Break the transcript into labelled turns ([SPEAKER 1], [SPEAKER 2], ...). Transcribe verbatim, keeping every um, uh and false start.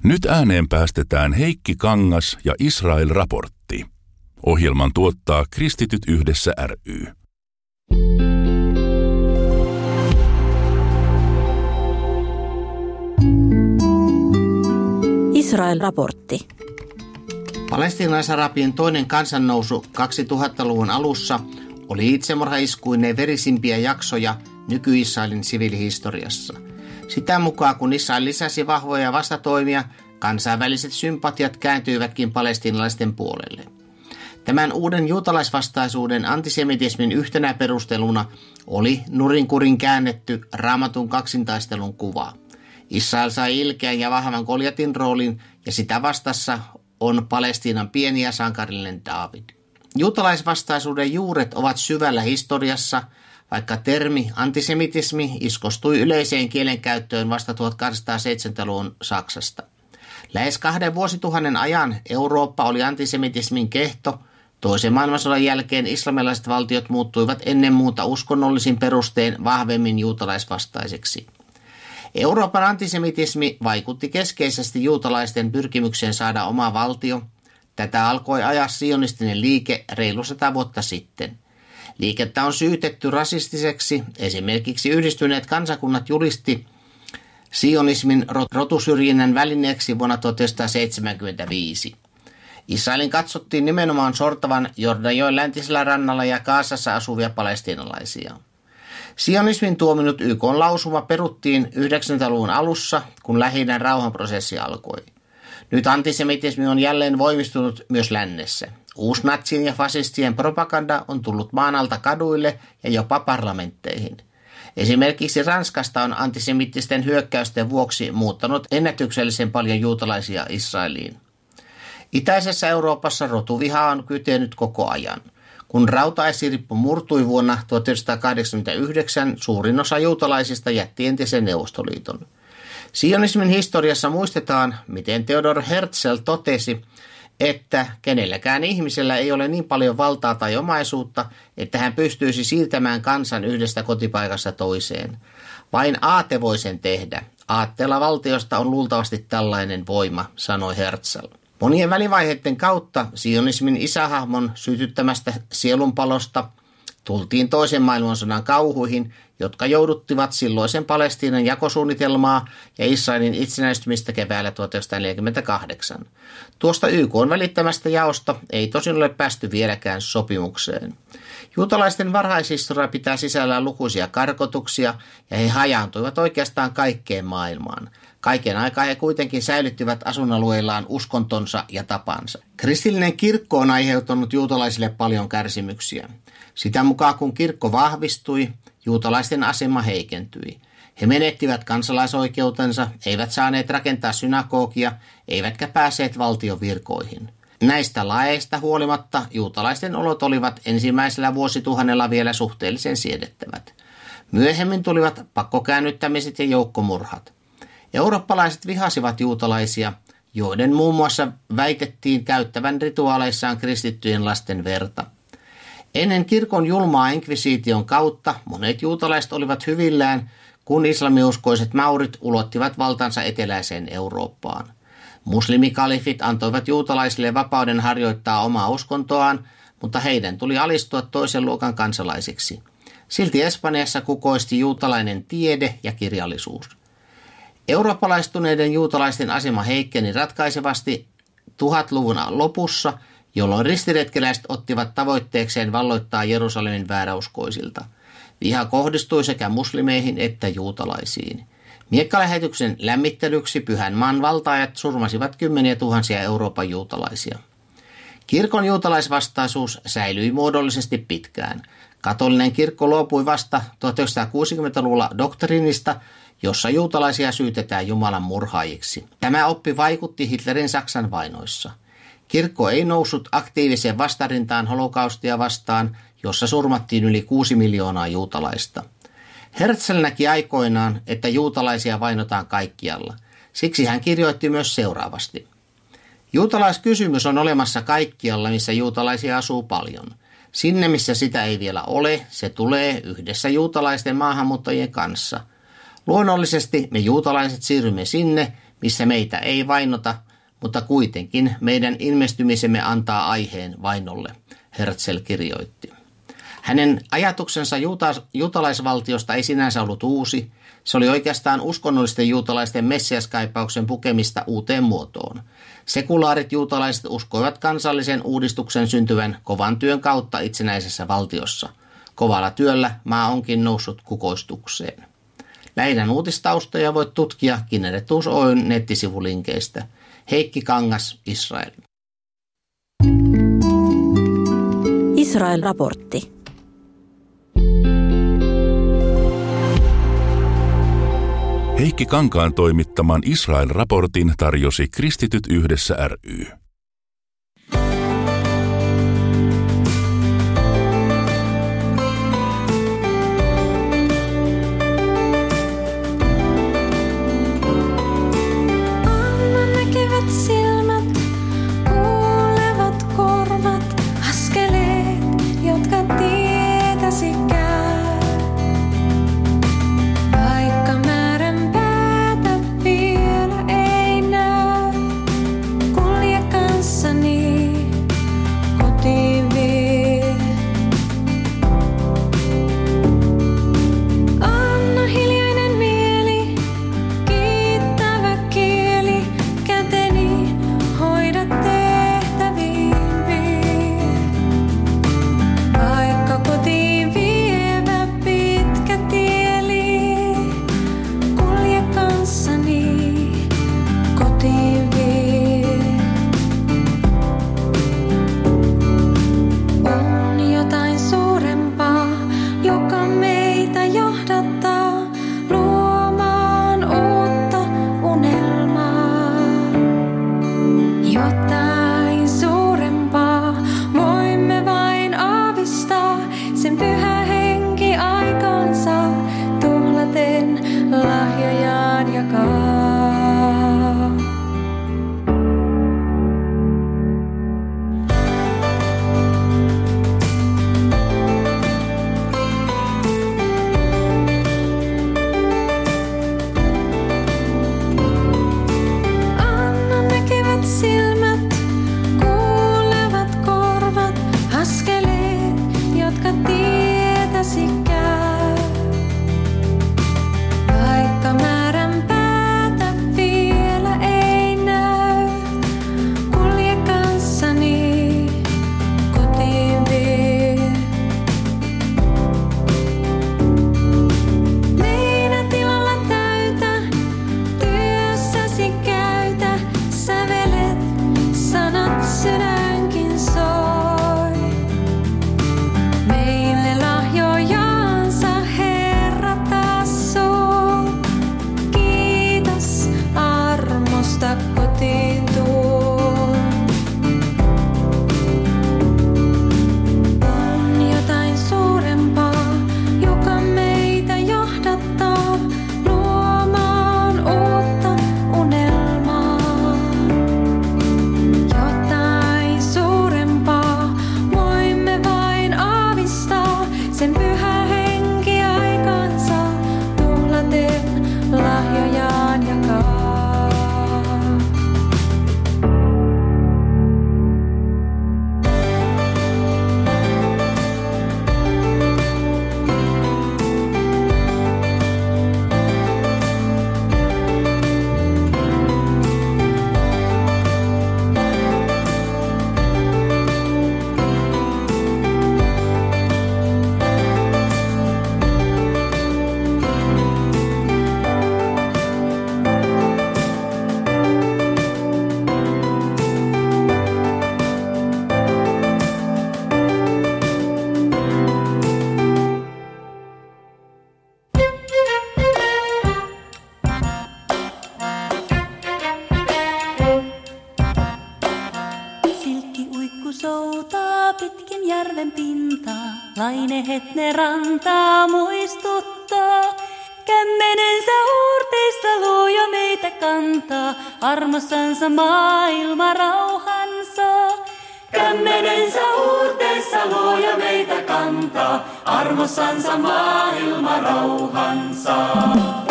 [SPEAKER 1] Nyt ääneen päästetään Heikki Kangas ja Israel-raportti. Ohjelman tuottaa Kristityt yhdessä ry.
[SPEAKER 2] Israel-raportti.
[SPEAKER 3] Palestiinalaisarabien toinen kansannousu kaksituhattaluvun alussa oli itsemurhaiskuineen verisimpiä jaksoja nyky-Israelin siviilihistoriassa. Sitä mukaan, kun Israel lisäsi vahvoja vastatoimia, kansainväliset sympatiat kääntyivätkin palestiinalaisten puolelle. Tämän uuden juutalaisvastaisuuden antisemitismin yhtenä perusteluna oli nurinkurin käännetty Raamatun kaksintaistelun kuva. Israel sai ilkeän ja vahvan Goljatin roolin ja sitä vastassa on Palestiinan pieni ja sankarillinen Daavid. Juutalaisvastaisuuden juuret ovat syvällä historiassa, vaikka termi antisemitismi iskostui yleiseen kielenkäyttöön vasta tuhatkahdeksansataaseitsemänkymmentäluvun Saksasta. Lähes kahden vuosituhannen ajan Eurooppa oli antisemitismin kehto. Toisen maailmansodan jälkeen islamilaiset valtiot muuttuivat ennen muuta uskonnollisin perustein vahvemmin juutalaisvastaisiksi. Euroopan antisemitismi vaikutti keskeisesti juutalaisten pyrkimykseen saada oma valtio. Tätä alkoi ajaa sionistinen liike reilu sata vuotta sitten. Liikettä on syytetty rasistiseksi. Esimerkiksi Yhdistyneet kansakunnat julisti sionismin rotusyrjinnän välineeksi vuonna tuhatyhdeksänsataaseitsemänkymmentäviisi. Israelin katsottiin nimenomaan sortavan Jordanjoen läntisellä rannalla ja Gazassa asuvia palestiinalaisia. Sionismin tuominut Y K:n lausuma peruttiin yhdeksänkymmentäluvun alussa, kun Lähi-idän rauhanprosessi alkoi. Nyt antisemitismi on jälleen voimistunut myös lännessä. Uusnatsien ja fasistien propaganda on tullut maan alta kaduille ja jopa parlamentteihin. Esimerkiksi Ranskasta on antisemittisten hyökkäysten vuoksi muuttanut ennätyksellisen paljon juutalaisia Israeliin. Itäisessä Euroopassa rotuviha on kytenyt koko ajan. Kun rautaesirippu murtui vuonna tuhatyhdeksänsataakahdeksankymmentäyhdeksän, suurin osa juutalaisista jätti entisen Neuvostoliiton. Sionismin historiassa muistetaan, miten Theodor Herzl totesi, että kenelläkään ihmisellä ei ole niin paljon valtaa tai omaisuutta, että hän pystyisi siirtämään kansan yhdestä kotipaikasta toiseen. Vain aate voi sen tehdä. Aatteella valtiosta on luultavasti tällainen voima, sanoi Herzl. Monien välivaiheiden kautta sionismin isähahmon sytyttämästä sielunpalosta tultiin toisen maailmansodan kauhuihin, jotka jouduttivat silloisen Palestiinan jakosuunnitelmaa ja Israelin itsenäistymistä keväällä tuhatyhdeksänsataaneljäkymmentäkahdeksan. Tuosta Y K:n välittämästä jaosta ei tosin ole päästy vieläkään sopimukseen. Juutalaisten varhaishistoria pitää sisällään lukuisia karkotuksia ja he hajaantuivat oikeastaan kaikkeen maailmaan. Kaiken aikaa he kuitenkin säilyttivät asuinalueillaan uskontonsa ja tapansa. Kristillinen kirkko on aiheuttanut juutalaisille paljon kärsimyksiä. Sitä mukaan kun kirkko vahvistui, juutalaisten asema heikentyi. He menettivät kansalaisoikeutensa, eivät saaneet rakentaa synagogia, eivätkä pääseet valtion virkoihin. Näistä laeista huolimatta juutalaisten olot olivat ensimmäisellä vuosituhannella vielä suhteellisen siedettävät. Myöhemmin tulivat pakkokäännyttämiset ja joukkomurhat. Eurooppalaiset vihasivat juutalaisia, joiden muun muassa väitettiin käyttävän rituaaleissaan kristittyjen lasten verta. Ennen kirkon julmaa inkvisiition kautta monet juutalaiset olivat hyvillään, kun islamiuskoiset maurit ulottivat valtansa eteläiseen Eurooppaan. Muslimikalifit antoivat juutalaisille vapauden harjoittaa omaa uskontoaan, mutta heidän tuli alistua toisen luokan kansalaisiksi. Silti Espanjassa kukoisti juutalainen tiede ja kirjallisuus. Eurooppalaistuneiden juutalaisten asema heikkeni ratkaisevasti tuhatluvun lopussa, jolloin ristiretkeläiset ottivat tavoitteekseen valloittaa Jerusalemin vääräuskoisilta. Viha kohdistui sekä muslimeihin että juutalaisiin. Miekkalähetyksen lämmittelyksi pyhän maan valtaajat surmasivat kymmeniä tuhansia Euroopan juutalaisia. Kirkon juutalaisvastaisuus säilyi muodollisesti pitkään. Katolinen kirkko luopui vasta tuhatyhdeksänsataakuusikymmentäluvulla doktriinista, jossa juutalaisia syytetään Jumalan murhaajiksi. Tämä oppi vaikutti Hitlerin Saksan vainoissa. Kirkko ei noussut aktiiviseen vastarintaan holokaustia vastaan, jossa surmattiin yli kuusi miljoonaa juutalaista. Herzl näki aikoinaan, että juutalaisia vainotaan kaikkialla. Siksi hän kirjoitti myös seuraavasti. Juutalaiskysymys on olemassa kaikkialla, missä juutalaisia asuu paljon. Sinne, missä sitä ei vielä ole, se tulee yhdessä juutalaisten maahanmuuttajien kanssa. Luonnollisesti me juutalaiset siirrymme sinne, missä meitä ei vainota, mutta kuitenkin meidän ilmestymisemme antaa aiheen vainolle, Herzl kirjoitti. Hänen ajatuksensa juuta- juutalaisvaltiosta ei sinänsä ollut uusi. Se oli oikeastaan uskonnollisten juutalaisten messiaskaipauksen pukemista uuteen muotoon. Sekulaarit juutalaiset uskoivat kansallisen uudistuksen syntyvän kovan työn kautta itsenäisessä valtiossa. Kovalla työllä maa onkin noussut kukoistukseen. Lähidän uutistaustoja voit tutkia Kinneretuus Oyn nettisivulinkeistä. Heikki Kangas, Israel.
[SPEAKER 2] Israel-raportti.
[SPEAKER 1] Heikki Kankaan toimittaman Israel-raportin tarjosi Kristityt yhdessä ry.
[SPEAKER 4] soutaa pitkin järven pintaa, lainehet ne rantaa muistuttaa. Kämmenensä huurteissa luo meitä kantaa, armossansa maailma rauhansa. Kämmenensä huurteissa luo meitä kantaa, armossansa maailma rauhansa.